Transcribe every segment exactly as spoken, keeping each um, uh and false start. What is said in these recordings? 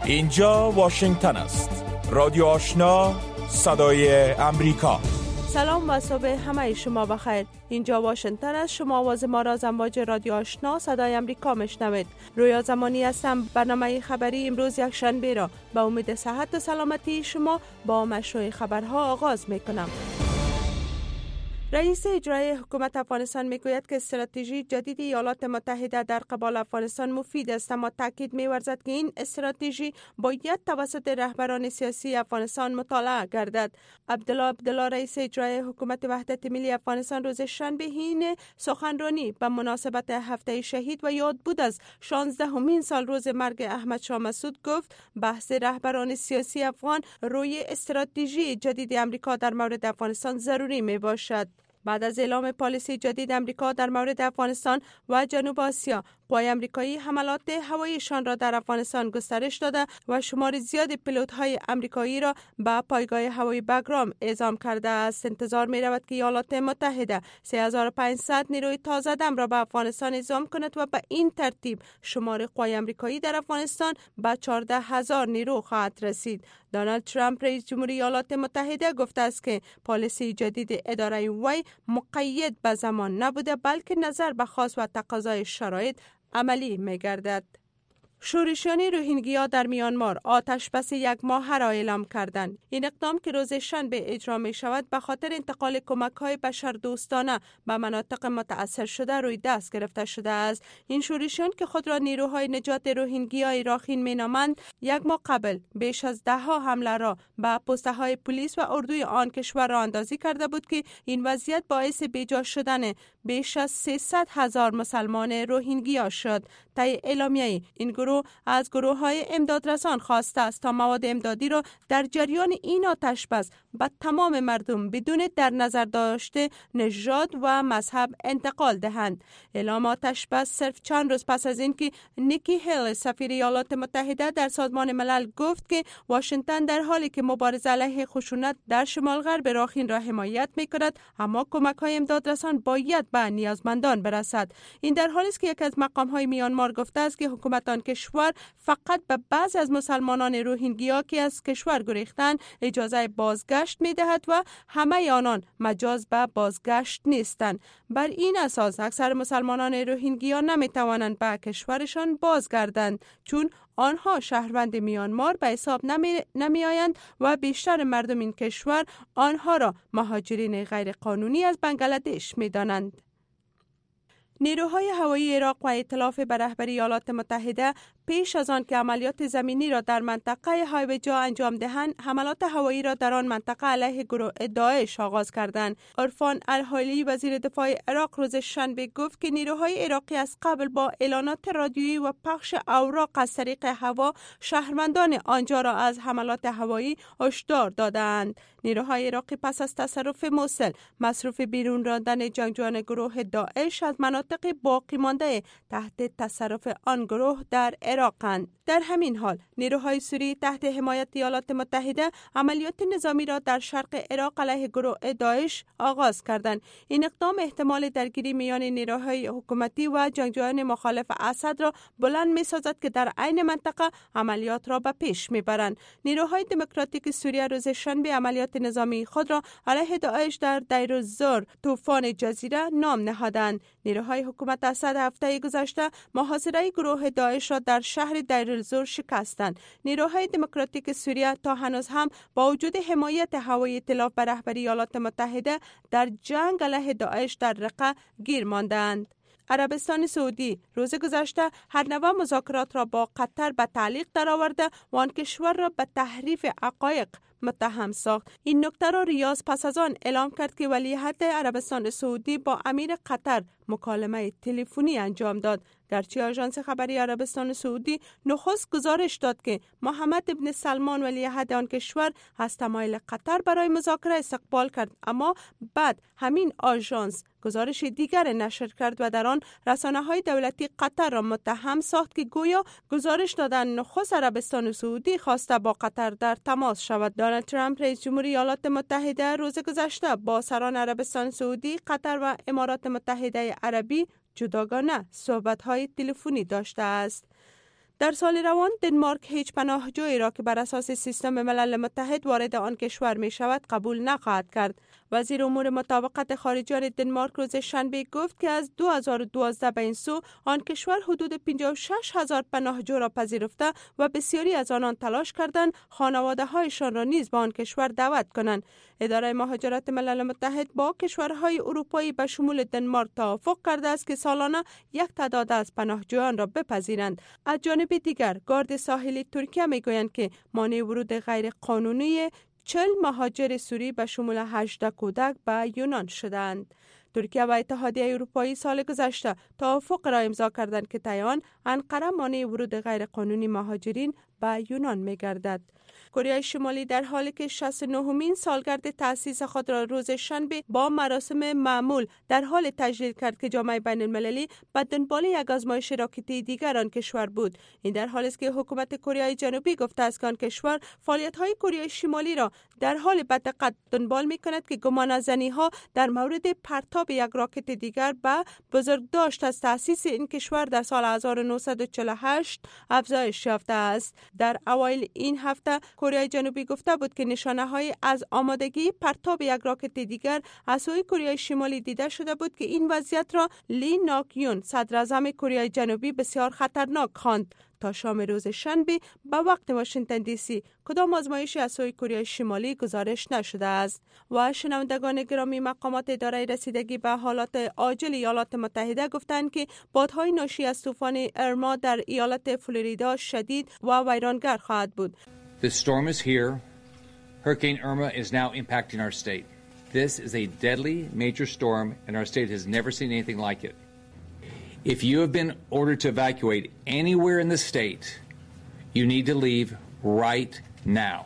اینجا واشنگتن است. رادیو آشنا، صدای امریکا. سلام و صبح همه شما بخیر. اینجا واشنگتن است. شما آواز ما را از امواج رادیو آشنا صدای امریکا میشنوید. رویا زمانی هستم. برنامه خبری امروز یک شنبه را به امید صحت و سلامتی شما با مشروع خبرها آغاز میکنم. رئیس اجرایی حکومت افغانستان میگوید که استراتژی جدید ایالات متحده در قبال افغانستان مفید است، اما تاکید می‌ورزد که این استراتژی باید توسط رهبران سیاسی افغانستان مطالعه گردد. عبدالله عبدالله رئیس اجرایی حکومت وحدت ملی افغانستان روز شنبه این سخنرانی به مناسبت هفته شهید و یاد بود از شانزدهمین سال روز مرگ احمد شاه مسعود گفت بحث رهبران سیاسی افغان روی استراتژی جدید امریکا در مورد افغانستان ضروری میباشد. بعد از اعلام پالیسی جدید امریکا در مورد افغانستان و جنوب آسیا، قوای امریکایی حملات هواییشان را در افغانستان گسترش داده و شمار زیاد پیلوت‌های امریکایی را به پایگاه هوایی بگرام اعزام کرده است. انتظار می‌رود که ایالات متحده سه هزار و پانصد نیروی تازه دم را به افغانستان اعزام کند و به این ترتیب شمار قوای امریکایی در افغانستان به چهارده هزار نیرو خواهد رسید. دونالد ترامپ رئیس جمهوری ایالات متحده گفته است که پالیسی جدید اداره وی مقید به زمان نبوده، بلکه نظر به خواست و تقاضای شرایط عملی می‌گردد. شورشیان روهینگیا در میانمار آتش بس یک ماهه را اعلام کردند. این اقدام که روز شنبه اجرا می شود به خاطر انتقال کمک‌های بشردوستانه به مناطق متأثر شده روی دست گرفته شده است. این شورشیان که خود را نیروهای نجات روهینگیای راخین می‌نامند، یک ماه قبل بیش از ده ها حمله را به پست‌های پلیس و اردوی آن کشور را اندازی کرده بود که این وضعیت باعث بیجا شدن بیش از سیصد هزار مسلمان روهینگیا شد. طی اعلامیه این گروه از گروه‌های امدادرسان خواسته است تا مواد امدادی را در جریان این آتش بس به تمام مردم بدون در نظر داشته نژاد و مذهب انتقال دهند. اعلام آتش بس صرف چند روز پس از اینکه نیکی هیل سفیر ایالات متحده در سازمان ملل گفت که واشنگتن در حالی که مبارزه علیه خشونت در شمال غرب راخین را حمایت می‌کند، اما کمک‌های امدادرسان باید به نیازمندان برسد. این در حالی است که یک از مقام‌های میانمار گفته است که حکومت آن کشور فقط به بعضی از مسلمانان روهینگیا که از کشور گریختند اجازه بازگشت می‌دهد و همه آنان مجاز به بازگشت نیستند. بر این اساس اکثر مسلمانان روهینگیا نمی‌توانند به کشورشان بازگردند، چون آنها شهروند میانمار به حساب نمی, نمی آیند و بیشتر مردم این کشور آنها را مهاجرین غیر قانونی از بنگلادش می دانند. نیروهای هوایی عراق و ائتلاف به رهبری ایالات متحده پیش از آن که عملیات زمینی را در منطقه هایبجا انجام دهند، حملات هوایی را در آن منطقه علیه گروه داعش آغاز کردند. عرفان الحالی وزیر دفاع عراق روز شنبه گفت که نیروهای عراقی از قبل با اعلانات رادیویی و پخش اوراق از طریق هوا شهروندان آنجا را از حملات هوایی هشدار دادند. نیروهای عراقی پس از تصرف موصل مصروف بیرون راندن جنگجویان گروه داعش از مناطق باقی مانده تحت تصرف آن گروه در عراقند. در همین حال نیروهای سوری تحت حمایت ایالات متحده عملیات نظامی را در شرق عراق علیه گروه داعش آغاز کردند. این اقدام احتمال درگیری میان نیروهای حکومتی و جنگجویان مخالف اسد را بلند می‌سازد که در عین منطقه عملیات را به پیش می‌برند. نیروهای دموکراتیک سوریه روز شنبه عملیات نظامی خود را علیه داعش در دیر الزور طوفان جزیره نام نهادند. نیروهای حکومت اسد هفته گذشته محاصره گروه داعش را در شهر دیر الزور شکستند. نیروهای دموکراتیک سوریه تا هنوز هم با وجود حمایت هوایی ائتلاف به رهبری ایالات متحده در جنگ علیه داعش در رقه گیر ماندند. عربستان سعودی روز گذشته هر نوع مذاکرات را با قطر به تعلیق درآورده و آن کشور را به تحریف حقایق متهم ساخت. این نکته را ریاض پس از آن اعلام کرد که ولیعهد عربستان سعودی با امیر قطر مکالمه تلفنی انجام داد. گرچه آژانس خبری عربستان سعودی نخست گزارش داد که محمد ابن سلمان ولیعهد آن کشور از تمایل قطر برای مذاکره استقبال کرد، اما بعد همین آژانس گزارش دیگر نشر کرد و در آن رسانه‌های دولتی قطر را متهم ساخت که گویا گزارش دادن نخست عربستان سعودی خواسته با قطر در تماس شود. دونالد ترامپ رئیس جمهوری ایالات متحده روز گذشته با سران عربستان سعودی، قطر و امارات متحده عربی جداگانه صحبت‌های تلفنی داشته است. در سال روان دنمارک هیچ پناهجویی را که بر اساس سیستم ملل متحد وارد آن کشور می شود قبول نخواهد کرد. وزیر امور مطابقت خارجه دنمارک روز شنبه گفت که از دو هزار و دوازده به این سو آن کشور حدود پنجاه و شش هزار پناهجو را پذیرفته و بسیاری از آنان تلاش کردند خانواده هایشان را نیز به آن کشور دعوت کنند. اداره مهاجرت ملل متحد با کشورهای اروپایی به شمول دنمارک توافق کرده است که سالانه یک تعداد از پناهجویان را بپذیرند. از جانب دیگر گارد ساحلی ترکیه میگویند که مانع ورود غیر قانونی چهل مهاجر سوری به شمول هجده کودک به یونان شدند. ترکیه و اتحادیه اروپایی سال گذشته توافق را امضا کردند که طی انقره مانع ورود غیر قانونی مهاجرین به یونان می‌گردد. کره شمالی در حالی که شصت و نهمین سالگرد تأسیس خود را روز شنبه با مراسم معمول در حال تجلیل کرد که جامعه بین المللی به دنبال یک آزمایش راکتی دیگر آن کشور بود. این در حالی است که حکومت کره جنوبی گفته است که آن کشور فعالیت‌های کره شمالی را در حال به دقت دنبال می‌کند که گمانه‌زنی‌ها در مورد پرتاب یک راکت دیگر به بزرگداشت از تأسیس این کشور در سال هزار و نهصد و چهل و هشت افزایش یافته است. در اوایل این هفته کره جنوبی گفته بود که نشانه‌های از آمادگی پرتاب یک راکت دیگر از سوی کره شمالی دیده شده بود که این وضعیت را لی ناک یون صدر اعظم کره جنوبی بسیار خطرناک خواند. تا شام روز شنبه به وقت واشنگتن دی سی کدام آزمایشی از سوی کره شمالی گزارش نشده است. و شنوندگان گرامی، مقامات اداره رسیدگی به حالات عاجل ایالات متحده گفتند که بادهای ناشی از طوفان ارما در ایالت فلوریدا شدید و ویرانگر خواهد بود. The storm is here. Hurricane Irma is now impacting our state. This is a deadly major storm and our state has never seen anything like it. If you have been ordered to evacuate anywhere in the state, you need to leave right now.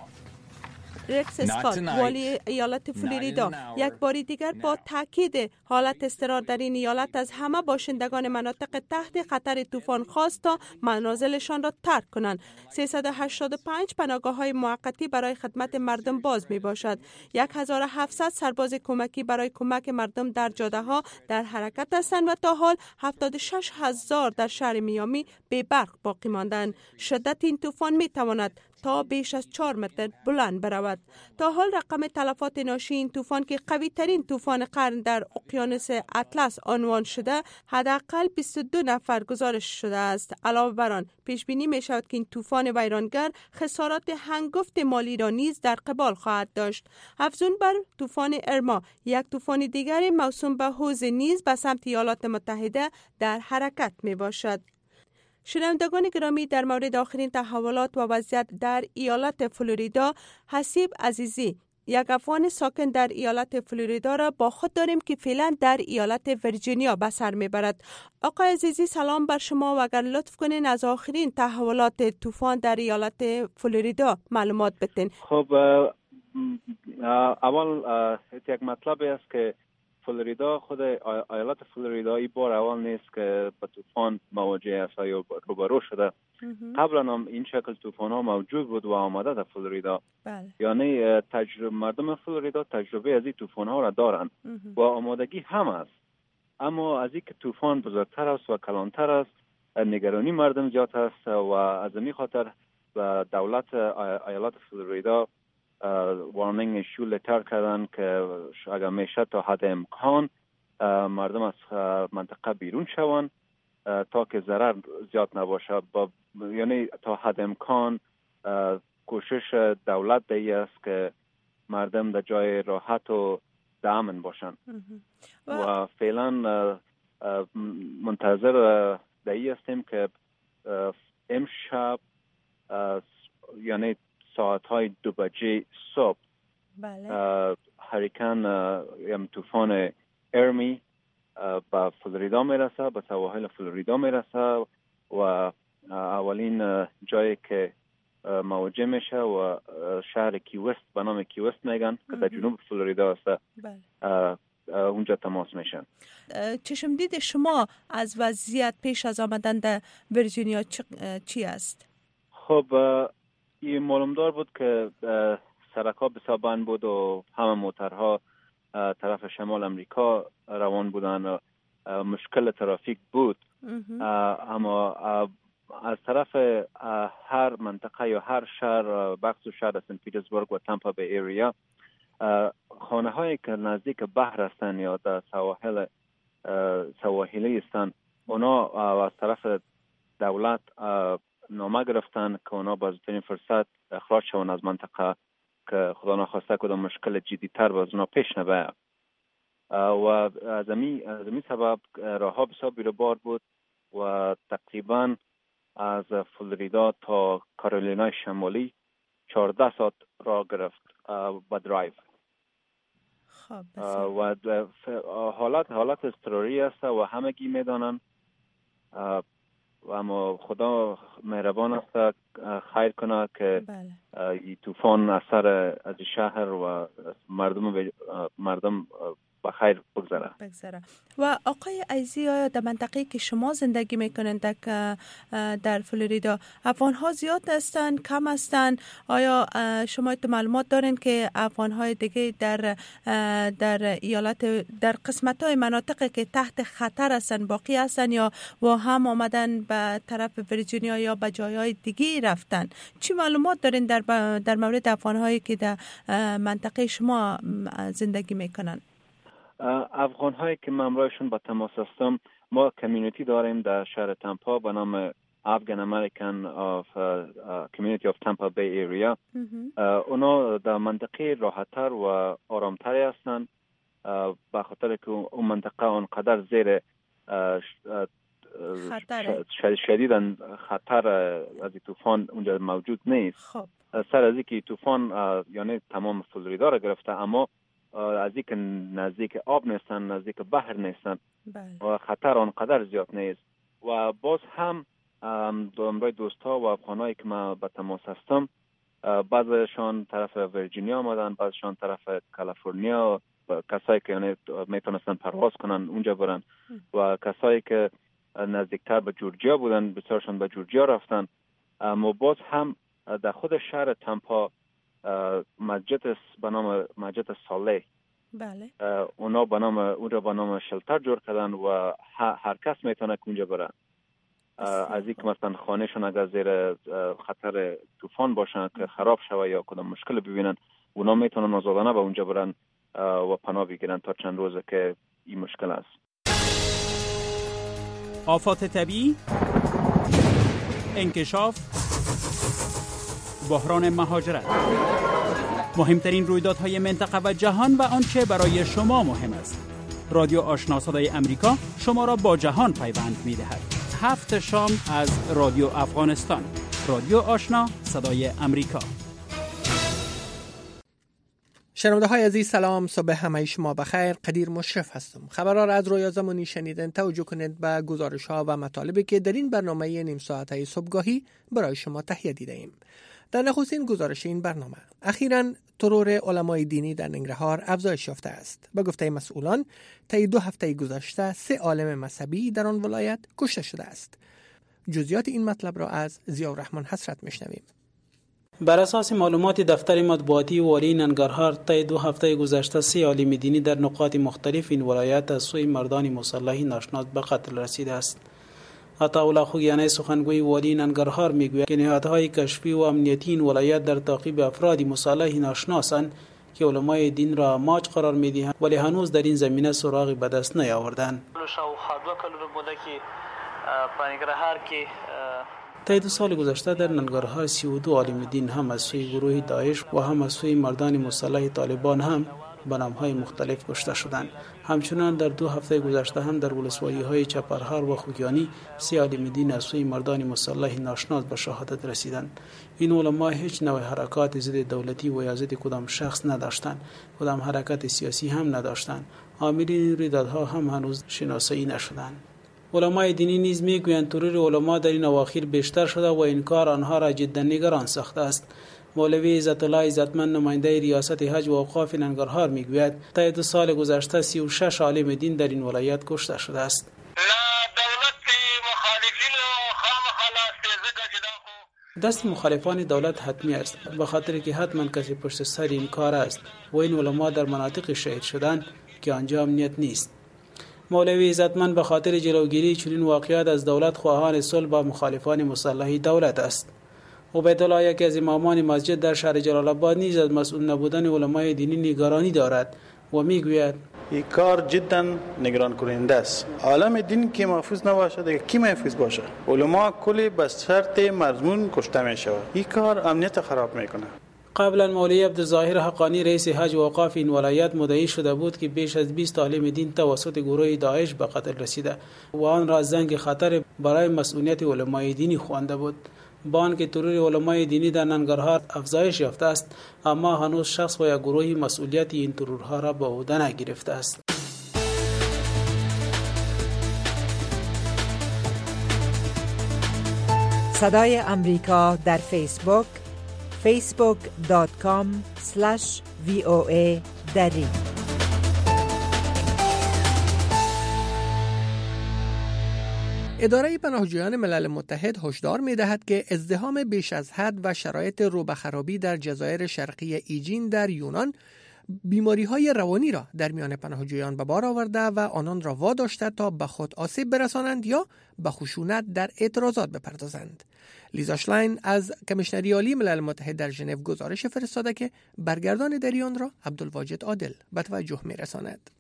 رکس اسکات والی ایالت فلوریدا یک بار دیگر با تاکید حالت اضطرار در این ایالت از همه باشندگان مناطق تحت خطر طوفان خواست تا منازلشان را ترک کنند. سیصد و هشتاد و پنج پناهگاه‌های موقتی برای خدمت مردم باز می باشد. هزار و هفتصد سرباز کمکی برای کمک مردم در جاده‌ها در حرکت هستند و تا حال هفتاد و شش هزار در شهر میامی بی برق باقی ماندند. شدت این طوفان می تواند تا بیش از چهار متر بلند برود. تا حال رقم تلفات ناشی این طوفان که قوی ترین طوفان قرن در اقیانوس اطلس عنوان شده، حداقل بیست و دو نفر گزارش شده است. علاوه بر آن پیش بینی می شود که این طوفان ویرانگر خسارات هنگفت مالی را نیز در قبال خواهد داشت. افزون بر طوفان ارما، یک طوفان دیگر موسوم به حوض نیز به سمت ایالات متحده در حرکت می باشد. شنوندگان گرامی، در مورد آخرین تحولات و وضعیت در ایالت فلوریدا، حسیب عزیزی یک افغان ساکن در ایالت فلوریدا را با خود داریم که فعلا در ایالت ویرجینیا به سر میبرد. آقای عزیزی، سلام بر شما و اگر لطف کنین از آخرین تحولات طوفان در ایالت فلوریدا معلومات بدین. خب اول یک مطلب است که فلوریدا، خود ایالت فلوریدا این بار اول نیست که با طوفان مواجه است یا روبرو شده. قبلا هم این شکل طوفان ها موجود بود و آمده در فلوریدا. بله. یعنی تجربه مردم فلوریدا تجربه از این طوفان ها را دارند و آمادگی هم است. اما از این که طوفان بزرگتر است و کلانتر است، نگرانی مردم زیاد است و از این خاطر دولت ایالت فلوریدا وارنینگ شول تر کردن که اگر میشه تا حد امکان مردم از منطقه بیرون شوند تا که ضرر زیاد نباشه. با یعنی تا حد امکان کوشش دولت دی است که مردم در جای راحت و امن باشند و فعلا منتظر دی هستیم که امشب یعنی ساعت های دو بجه صبح بله. هریکن یا طوفان ارمی به فلوریدا میرسه، به سواحل فلوریدا میرسه و اولین جایی که مواجه میشه و شهر کیوست به نام کیوست میگن که در جنوب فلوریدا است. بله. اونجا تماس میشن. چشم دید شما از وضعیت پیش از آمدن در ویرجینیا چی است؟ خب این معلومدار بود که سرک‌ها بسیار بند بود و همه موترها طرف شمال امریکا روان بودن و مشکل ترافیک بود. اما از طرف هر منطقه یا هر شهر، بخش و شهر سنت پیترزبورگ و تامپا بی ایریا، خانه هایی که نزدیک بحر هستن یا در سواحل سواحلی هستن، اونا از طرف دولت نامه گرفتن که اونا با زودترین فرصت اخراج شون از منطقه که خدا نخواسته کدام مشکل جدی‌تر باز اونا پیش نباید. و از این سبب راه ها بسیار بیروبار بود و تقریبا از فلوریدا تا کارولینای شمالی چهارده ساعت راه گرفت با درایو. خب و حالت حالت اضطراری است و همگی میدانن، اما خدا مهربان است خیر کنه که این طوفان اثر از شهر و مردم مردم بخیر بگذره. بگذره. و آقای عیزی، آیا در منطقه‌ای که شما زندگی میکنند در در فلوریدا افغان ها زیاد هستند، کم هستند؟ آیا شما معلومات دارین که افغان های دیگه در در ایالت در قسمت های مناطقی که تحت خطر هستند باقی هستند یا و هم آمدن به طرف ویرجینیا یا به جایهای دیگه رفتن؟ چی معلومات دارین در در مورد افغان هایی که در منطقه شما زندگی میکنن؟ افغان هایی که من امروزشون با تماس هستم، ما کمیونیتی داریم در شهر تامپا به نام Afghan American of uh, Community of Tampa Bay Area. اونا در منطقه راحت‌تر و آرامتری هستند به خاطر که اون منطقه اونقدر زیر شدیداً خطر از طوفان اونجا موجود نیست. خب. سر از اینکه طوفان یعنی تمام فلوریدا را گرفته، اما از اینکه نزدیک آب نیستن، نزدیک بحر نیستن و خطر آنقدر زیاد نیست. و باز هم دومرای دوستا و افغانایی که من به تماس هستم، بعضشان طرف ویرجینیا آمدن، بعضشان طرف کالیفرنیا، کسایی که یعنی میتونستن پرواز کنن اونجا برن و کسایی که نزدیکتر به جورجیا بودن بسیارشان به جورجیا رفتن. اما باز هم در خود شهر تامپا مسجد به نام مسجد صالح، بله، اونا به نام اون را به نام شلتر جور کردن و هر کس میتونه اونجا بره. از اینکه مثلا خانهشون اگر زیر خطر طوفان باشن که خراب شوه یا کدام مشکل ببینن، اونا میتونن آزادانه به اونجا برن و پناه بگیرن تا چند روزه که این مشکل است. آفات طبیعی، انکشاف، بحران مهاجرت، مهمترین رویدادهای منطقه و جهان و آنچه برای شما مهم است. رادیو آشنا صدای امریکا شما را با جهان پیوند می‌دهد. هفت شام از رادیو افغانستان. رادیو آشنا صدای امریکا. شنونده های عزیز سلام، صبح همه شما بخیر. قدیر مشرف هستم. خبرها را از رویا زمانی شنیدن. توجه کنید به گزارش ها و مطالبی که در این برنامه نیم ساعته صبحگاهی برای شما تهیه دیده ایم. در نخستین گزارش این برنامه، اخیراً ترور علمای دینی در ننگرهار افزایش یافته است. به گفته مسئولان طی دو هفته گذشته سه عالم مذهبی در آن ولایت کشته شده است. جزئیات این مطلب را از ضیاءالرحمن حسرت میشنویم. بر اساس معلومات دفتر مطبوعاتی والی ننگرهار، طی دو هفته گذشته سه عالم دینی در نقاط مختلف این ولایت از سوی مردان مسلح ناشناس به قتل رسیده است. عطاءالله خوگیانی سخنگوی والی ننگرهار میگوید که نهادهای کشفی و امنیتی این ولایت در تعقیب افراد مسلح ناشناسند که علمای دین را ماچ قرار میدهند، ولی هنوز در این زمینه سراغی به دست نیاوردند. طی دو سال گذشته در ننگرهار سی و دو عالم دین هم از سوی گروه داعش و هم از سوی مردان مسلح طالبان هم به نام‌های مختلف کشته شدند. همچنان در دو هفته گذشته هم در ولسوالی‌های چپرهار و خوگیانی سی عالم دین از سوی مردان مسلح ناشناس به شهادت رسیدند. این علما هیچ نوع حرکات ضد دولتی و یا ضد کدام شخص نداشتند، کدام حرکت سیاسی هم نداشتند. عاملین این رویدادها هم هنوز شناسایی نشدند. علمای دینی نیز میگویند ترور علما در این اواخر بیشتر شده و این کار آنها را جدا نگران ساخته است. مولوی عزت الله عزتمند نماینده ریاست حج و اوقاف ننگرهار میگوید طی دو سال گذشته سی و شش عالم دین در این ولایت کشته شده است. دست مخالفان دولت حتمی است، به خاطر که حتما کسی پشت سر این کار است و این علما در مناطق شهید شدند که آنجا امنیت نیست. مولوی عزتمند به خاطر جلوگیری چنین واقعات از دولت خواهان صلح با مخالفان مسلح دولت است. عبیدالله یکی از امامان مسجد در شهر جلال آباد نیز از مسئول نبودن علمای دینی نگرانی دارد و میگوید این کار جدا نگران کننده است. عالم دین که محفوظ نباشه دیگه کی محفوظ باشه؟ علما کلی به شرط مضمون کشته میشه. این کار امنیت خراب میکنه. قبلا مولوی عبدالظاهر حقانی رئیس حج و اوقاف این ولایت مدعی شده بود که بیش از بیست عالم دین توسط گروه داعش به قتل رسیده و آن را زنگ خطر برای مسئولیت علمای دینی خوانده بود. با آنکه ترور علمای دینی در ننگرهار افزایش یافته است، اما هنوز شخص و یا گروهی مسئولیت این ترورها را به عهده نگرفته است. صدای امریکا در فیسبوک facebook dot com slash v o a dari. اداره پناهجویان ملل متحد هشدار می‌دهد که ازدحام بیش از حد و شرایط رو به خرابی در جزایر شرقی ایجین در یونان بیماری‌های روانی را در میان پناهجویان به بار آورده و آنان را واداشته تا به خود آسیب برسانند یا به خشونت در اعتراضات بپردازند. لیزا شلاین از کمیشنری عالی ملل متحد در ژنو گزارش فرستاده که برگردان دریان را عبدالواجد عادل به توجه می‌رساند.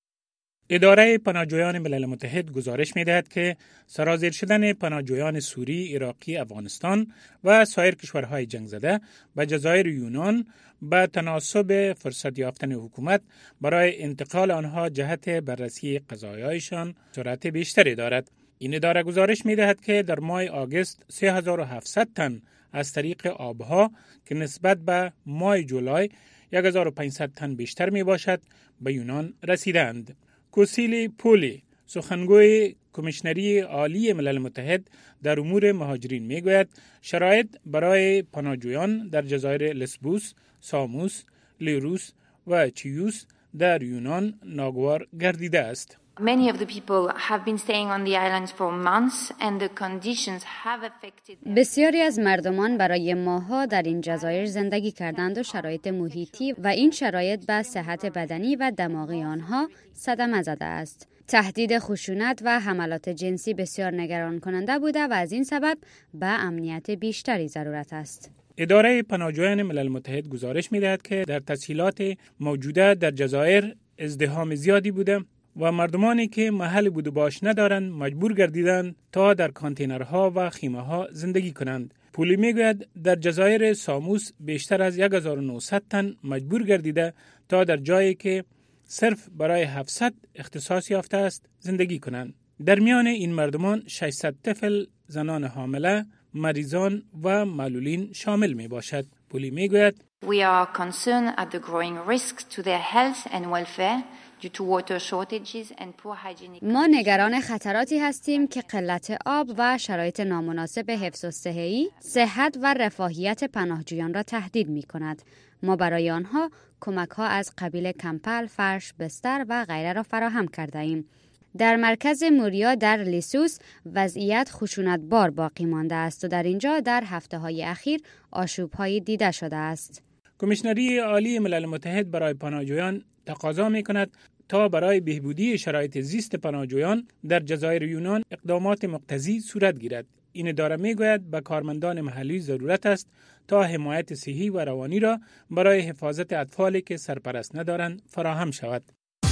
اداره پناهجویان ملل متحد گزارش می‌دهد که سرازیر شدن پناهجویان سوری، عراقی، افغانستان و سایر کشورهای جنگ زده به جزایر یونان به تناسب فرصت یافتن حکومت برای انتقال آنها جهت بررسی قضایایشان سرعت بیشتری دارد. این اداره گزارش می‌دهد که در ماه آگوست سه هزار و هفتصد تن از طریق آبها که نسبت به ماه جولای یک هزار و پانصد تن بیشتر میباشد به یونان رسیدند. کوسیلی پولی سخنگوی کمیشنری عالی ملل متحد در امور مهاجرین میگوید شرایط برای پناهجویان در جزایر لسبوس، ساموس، لیروس و چیوس در یونان ناگوار گردیده است. Many of the people have been staying on the islands for months and the conditions have affected them. بسیاری از مردمان برای ماه‌ها در این جزایر زندگی کردند و شرایط محیطی و این شرایط به صحت بدنی و دماغی آنها صدمه زده است. تهدید خشونت و حملات جنسی بسیار نگران کننده بوده و از این سبب به امنیت بیشتری ضرورت است. اداره پناهجویان ملل متحد گزارش می‌دهد که در تسهیلات موجوده در جزایر ازدحام زیادی بوده و مردمانی که محل بود و باش ندارند مجبور گردیدند تا در کانتینرها و خیمه‌ها زندگی کنند. پولی میگوید در جزایر ساموس بیشتر از هزار و نهصد تن مجبور گردیده تا در جایی که صرف برای هفتصد اختصاص یافته است زندگی کنند. در میان این مردمان ششصد طفل، زنان حامله، مریضان و معلولین شامل می باشد. پولی میگوید We are concerned at the growing risk to their health and welfare due to water shortages and poor hygienic. ما نگران خطراتی هستیم که قلت آب و شرایط نامناسب حفظ الصحه‌ای، صحت و رفاهیت پناهجویان را تهدید می کند. ما برای آنها کمک‌ها از قبیل کمپل، فرش، بستر و غیره را فراهم کرده ایم. در مرکز موریا در لیسوس وضعیت خشونتبار باقی مانده است و در اینجا در هفته‌های اخیر آشوب‌هایی دیده شده است. کمیشنری عالی ملل متحد برای پناهجویان تقاضا می‌کند تا برای بهبودی شرایط زیست پناهجویان در جزایر یونان اقدامات مقتضی صورت گیرد. این اداره می‌گوید به کارمندان محلی ضرورت است تا حمایت صحی و روانی را برای حفاظت اطفالی که سرپرست ندارند فراهم شود.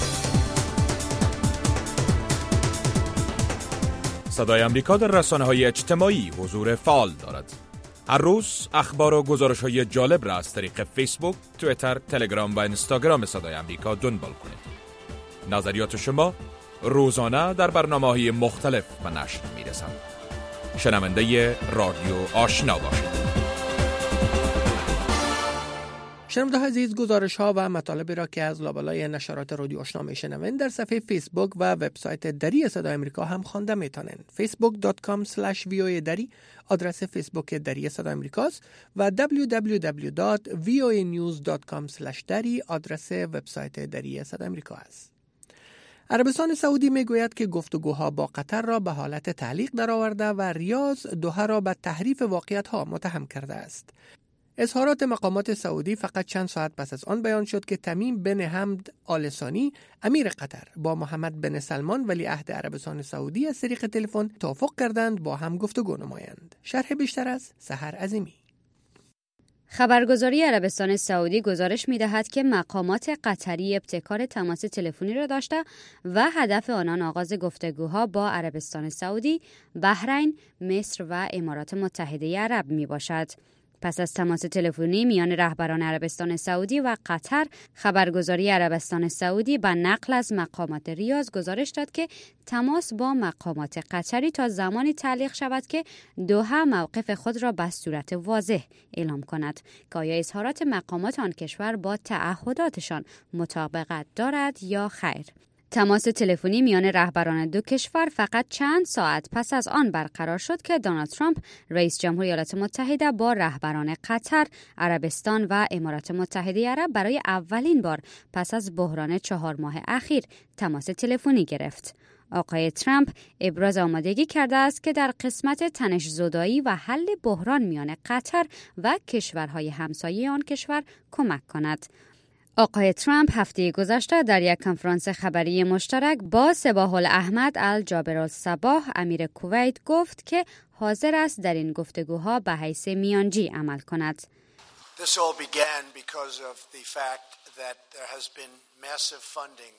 صدای امریکا در رسانه‌های اجتماعی حضور فعال دارد. هر روز اخبار و گزارش‌های جالب را از طریق فیسبوک، توییتر، تلگرام و اینستاگرام صدای امریکا دنبال کنید. نظریات شما روزانه در برنامه‌های مختلف به نشر می‌رسند. شنونده رادیو آشنا باشید. شنونده عزیز، گزارش ها و مطالبی را که از لابلای نشرات رادیو آشنا میشنوند در صفحه فیسبوک و وبسایت دری صدای امریکا هم خوانده میتونن. facebook dot com slash v o a dari آدرس فیسبوک دری صدای امریکاست و دبلیو دبلیو دبلیو دات وی او ای نیوز دات کام slash dari آدرس وبسایت دری صدای امریکا است. عربستان سعودی میگوید که گفتگوها با قطر را به حالت تعلیق درآورده و ریاض دوحه را به تحریف واقعیت‌ها متهم کرده است. اظهارات مقامات سعودی فقط چند ساعت پس از آن بیان شد که تمیم بن حمد آل ثانی امیر قطر با محمد بن سلمان ولیعهد عربستان سعودی از طریق تلفن توافق کردند با هم گفتگو نمایند. شرح بیشتر از سحر عظیمی. خبرگزاری عربستان سعودی گزارش می‌دهد که مقامات قطری ابتکار تماس تلفنی را داشته و هدف آنان آغاز گفتگوها با عربستان سعودی، بحرین، مصر و امارات متحده عرب میباشد. پس از تماس تلفنی میان رهبران عربستان سعودی و قطر، خبرگزاری عربستان سعودی با نقل از مقامات ریاض گزارش داد که تماس با مقامات قطری تا زمانی تعلیق شود که دوحه موقف خود را به صورت واضح اعلام کند که آیا اظهارات مقامات آن کشور با تعهداتشان مطابقت دارد یا خیر. تماس تلفنی میان رهبران دو کشور فقط چند ساعت پس از آن برقرار شد که دونالد ترامپ رئیس جمهور ایالات متحده با رهبران قطر، عربستان و امارات متحده عرب برای اولین بار پس از بحران چهار ماه اخیر تماس تلفنی گرفت. آقای ترامپ ابراز آمادگی کرده است که در قسمت تنش زدایی و حل بحران میان قطر و کشورهای همسایه آن کشور کمک کند. آقای ترامپ هفته گذشته در یک کنفرانس خبری مشترک با صباح الاحمد الجابر الصباح امیر کویت گفت که حاضر است در این گفتگوها به حیث میانجی عمل کند. This all began because of the fact that there has been massive funding.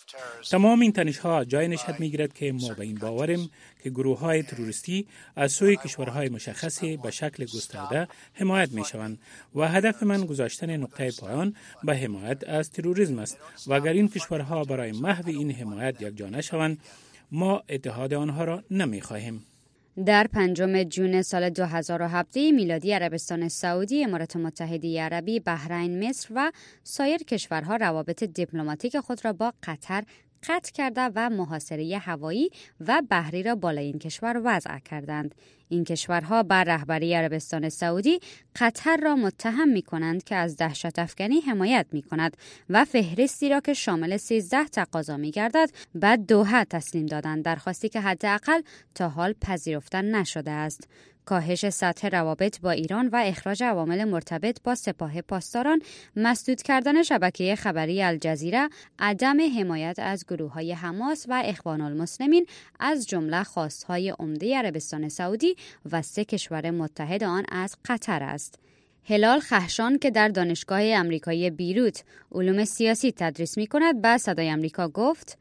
تمام این تنش‌ها جای نشأت می‌گیرد که ما به این باوریم که گروه‌های تروریستی از سوی کشورهای مشخصی به شکل گسترده حمایت می‌شوند و هدف من گذاشتن نقطه پایان به حمایت از تروریسم است و اگر این کشورها برای محو این حمایت یکجا نشوند ما اتحاد آنها را نمی‌خواهیم. در پنجم ژوئن سال دو هزار و هفده میلادی عربستان سعودی، امارات متحده عربی، بحرین، مصر و سایر کشورها روابط دیپلماتیک خود را با قطر قطع کرده و محاصره هوایی و بحری را بالای این کشور وضع کردند. این کشورها بر رهبری عربستان سعودی قطر را متهم می کنند که از دهشت افکنی حمایت می کند و فهرستی را که شامل سیزده تقاضا می گردد بعد دوحه تسلیم دادند، درخواستی که حداقل تا حال پذیرفته نشده است. کاهش سطح روابط با ایران و اخراج عوامل مرتبط با سپاه پاسداران، مسدود کردن شبکه خبری الجزیره، عدم حمایت از گروه‌های حماس و اخوان المسلمین از جمله خواست‌های عمده عربستان سعودی و سه کشور متحد آن از قطر است. هلال خهشان که در دانشگاه امریکایی بیروت علوم سیاسی تدریس می‌کند به صدای آمریکا گفت: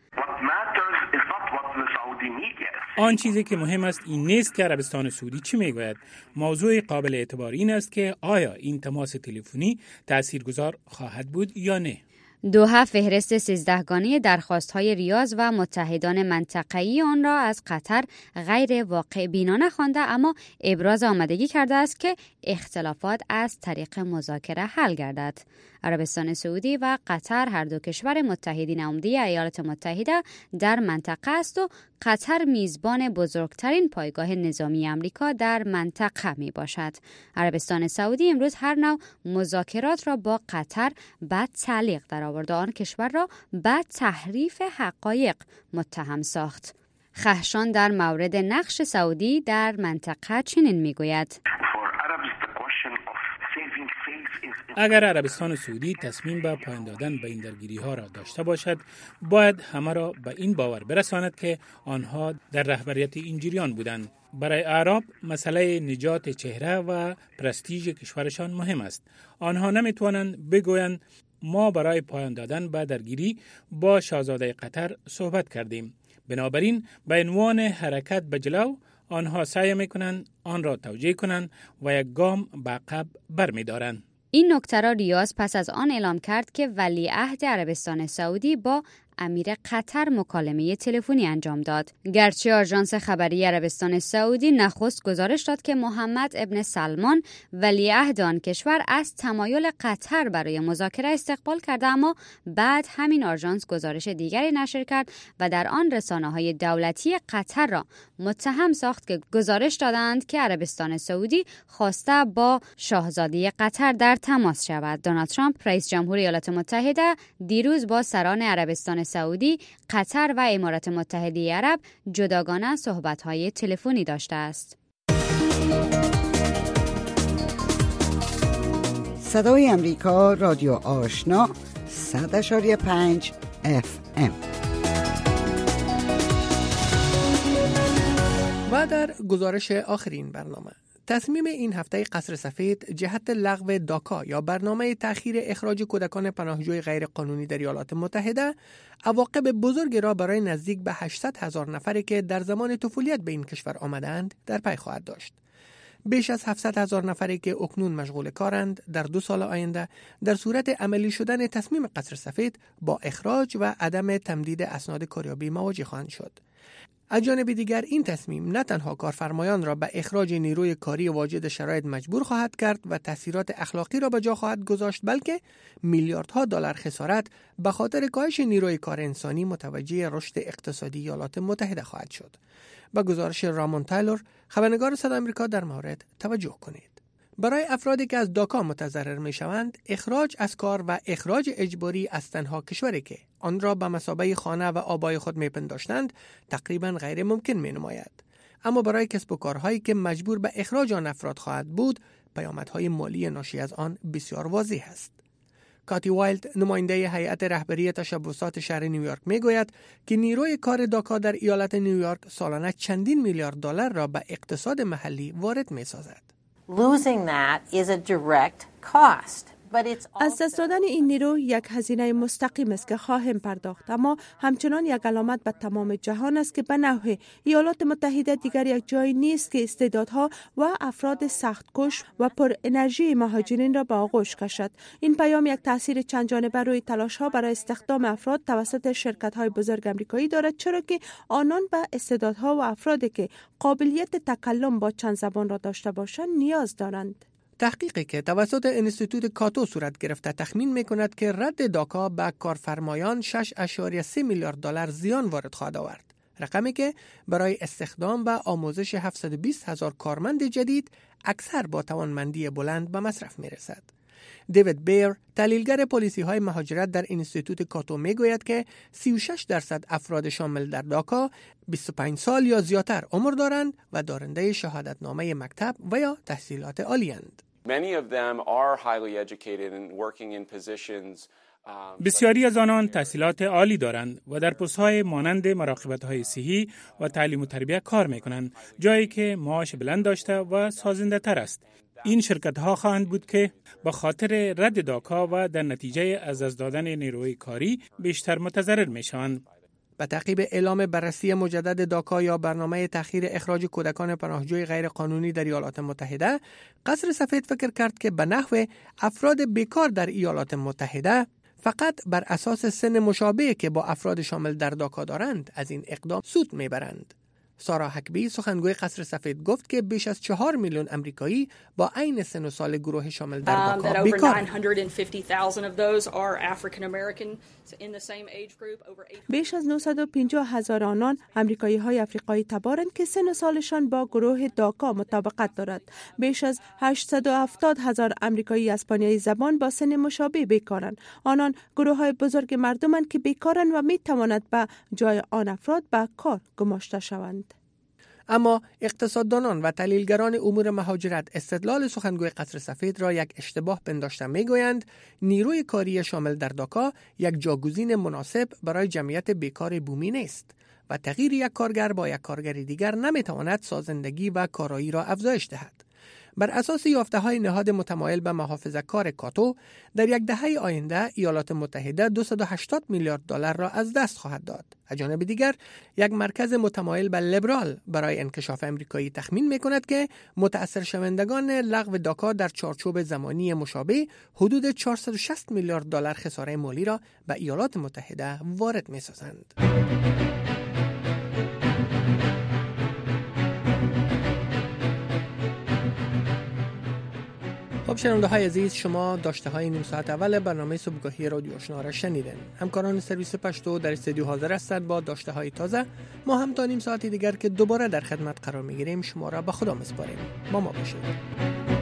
آن چیزی که مهم است این نیست که عربستان سعودی چی میگوید. موضوع قابل اعتبار این است که آیا این تماس تلفنی تاثیرگذار خواهد بود یا نه. دوحه فهرست سیزدهگانه درخواست‌های ریاض و متحدان منطقه‌ای آن را از قطر غیر واقع بینانه خوانده، اما ابراز آمادگی کرده است که اختلافات از طریق مذاکره حل گردد. عربستان سعودی و قطر هر دو کشور متحدین عمده ایالات متحده در منطقه است و قطر میزبان بزرگترین پایگاه نظامی آمریکا در منطقه می باشد. عربستان سعودی امروز هر نوع مذاکرات را با قطر به تعلیق درآورد و آن کشور را به تحریف حقایق متهم ساخت. خهشان در مورد نقش سعودی در منطقه چنین می گوید: اگر عربستان سعودی تصمیم به پایان دادن به این درگیری ها را داشته باشد، باید همه را به این باور برساند که آنها در رهبریت این جریان بودند. برای اعراب مسئله نجات چهره و پرستیژ کشورشان مهم است. آنها نمیتوانند بگویند ما برای پایان دادن به درگیری با شاهزاده قطر صحبت کردیم. بنابراین به عنوان حرکت به جلو آنها سعی میکنند آن را توجیه کنند و یک گام به عقب برمیدارند. این نکته را ریاض پس از آن اعلام کرد که ولیعهد عربستان سعودی با امیر قطر مکالمه تلفنی انجام داد. گرچه آژانس خبری عربستان سعودی نخست گزارش داد که محمد ابن سلمان ولیعهد آن کشور از تمایل قطر برای مذاکره استقبال کرده، اما بعد همین آژانس گزارش دیگری نشر کرد و در آن رسانه‌های دولتی قطر را متهم ساخت که گزارش دادند که عربستان سعودی خواسته با شاهزاده قطر در تماس شود. دونالد ترامپ رئیس جمهور ایالات متحده دیروز با سران عربستان سعودی، قطر و امارات متحده عرب جداگانه صحبت‌های تلفنی داشته است. صدای امریکا، رادیو آشنا، صد و پنج اف ام. و در گزارش آخرین برنامه، تصمیم این هفته قصر سفید جهت لغو داکا یا برنامه تأخیر اخراج کودکان پناهجوی غیر قانونی در ایالات متحده عواقب بزرگی را برای نزدیک به هشتصد هزار نفری که در زمان طفولیت به این کشور آمدند در پی خواهد داشت. بیش از هفتصد هزار نفری که اکنون مشغول کارند در دو سال آینده در صورت عملی شدن تصمیم قصر سفید با اخراج و عدم تمدید اسناد کاریابی مواجه خواهند شد. از جانب دیگر این تصمیم نه تنها کارفرمایان را به اخراج نیروی کاری واجد شرایط مجبور خواهد کرد و تاثیرات اخلاقی را به جا خواهد گذاشت، بلکه میلیاردها دلار خسارت به خاطر کاهش نیروی کار انسانی متوجه رشد اقتصادی ایالات متحده خواهد شد. با گزارش رامون تایلور، خبرنگار صدای آمریکا، در مورد توجه کنید. برای افرادی که از داکا متضرر می شوند، اخراج از کار و اخراج اجباری از تنها کشوری که آن را به مثابه خانه و آبای خود می پنداشتند تقریبا غیر ممکن می نماید. اما برای کسب و کارهایی که مجبور به اخراج آن افراد خواهد بود، پیامدهای مالی ناشی از آن بسیار واضح است. کاتی وایلد، نماینده هیئت رهبری تشبثات شهر نیویورک، می گوید که نیروی کار داکا در ایالت نیویورک سالانه چندین میلیارد دلار را به اقتصاد محلی وارد می سازد. Losing that is a direct cost. از دست دادن این نیرو یک هزینه مستقیم است که خواهیم پرداخت، اما همچنان یک علامت به تمام جهان است که به نحو ایالات متحده دیگر یک جای نیست که استعدادها و افراد سختکش و پر انرژی مهاجرین را به آغوش کشد. این پیام یک تاثیر چند جانبه روی تلاش‌ها برای استخدام افراد توسط شرکت‌های بزرگ آمریکایی دارد، چرا که آنان به استعدادها و افرادی که قابلیت تکلم با چند زبان را داشته باشند نیاز دارند. تحقیقی که توسط انستیتوت کاتو صورت گرفته تخمین می‌کند که رد داکا به کارفرمایان شش ممیز سه میلیارد دلار زیان وارد خواهد آورد، رقمی که برای استخدام و آموزش هفتصد و بیست هزار کارمند جدید اکثر با توانمندی بلند به مصرف می‌رسد. دیوید بیر، تحلیلگر پلیسی‌های مهاجرت در انستیتوت کاتو، می‌گوید که سی و شش درصد افراد شامل در داکا بیست و پنج سال یا زیادتر عمر دارند و دارنده شهادتنامه مکتب و یا تحصیلات عالی‌اند. بسیاری از آنان تحصیلات عالی دارند و در پست‌های مانند مراقبت‌های صحی و تعلیم و تربیت کار می‌کنند، جایی که معاش بلند داشته و سازنده‌تر است. این شرکت‌ها خواهند بود که با خاطر رد داکا و در نتیجه از دست دادن نیروی کاری بیشتر متضرر می‌شوند. به تعقیب اعلام بررسی مجدد داکا یا برنامه تأخیر اخراج کودکان پناهجوی غیر قانونی در ایالات متحده، قصر سفید فکر کرد که به نحو افراد بیکار در ایالات متحده فقط بر اساس سن مشابه که با افراد شامل در داکا دارند از این اقدام سود میبرند. سارا هکبی، سخنگوی قصر سفید، گفت که بیش از چهار میلیون امریکایی با عین سن و سال گروه شامل در داکا بیکار. بیش از نهصد و پنجاه هزار آنان امریکایی های افریقایی تبارند که سن و سالشان با گروه داکا مطابقت دارد. بیش از هشتصد و هفتاد هزار امریکایی اسپانیایی زبان با سن مشابه بیکارند. آنان گروه های بزرگ مردمند که بیکارند و می تواند به جای آن افراد به کار گماشته شوند. اما اقتصاددانان و تحلیلگران امور مهاجرت استدلال سخنگوی قصر سفید را یک اشتباه پنداشته میگویند نیروی کاری شامل در داکا یک جاگزین مناسب برای جمعیت بیکار بومی نیست و تغییر یک کارگر با یک کارگر دیگر نمیتواند سازندگی و کارایی را افزایش دهد. بر اساس یافته‌های نهاد متمایل به محافظه‌کار کاتو، در یک دهه آینده ایالات متحده دویست و هشتاد میلیارد دلار را از دست خواهد داد. از جانب دیگر، یک مرکز متمایل به لیبرال برای انکشاف امریکایی تخمین می‌کند که متأثر شوندگان لغو داکا در چارچوب زمانی مشابه حدود چهارصد و شصت میلیارد دلار خساره مالی را به ایالات متحده وارد می‌سازند. خب شنونده های عزیز، شما داشته های نیم ساعت اول برنامه صبحگاهی رادیو آشنا را شنیدن. همکاران سرویس پشتو در استودیو حاضر هستند با داشته های تازه. ما هم تا نیم ساعت دیگر که دوباره در خدمت قرار میگیریم شما را به خدا میسپاریم. با ما باشید.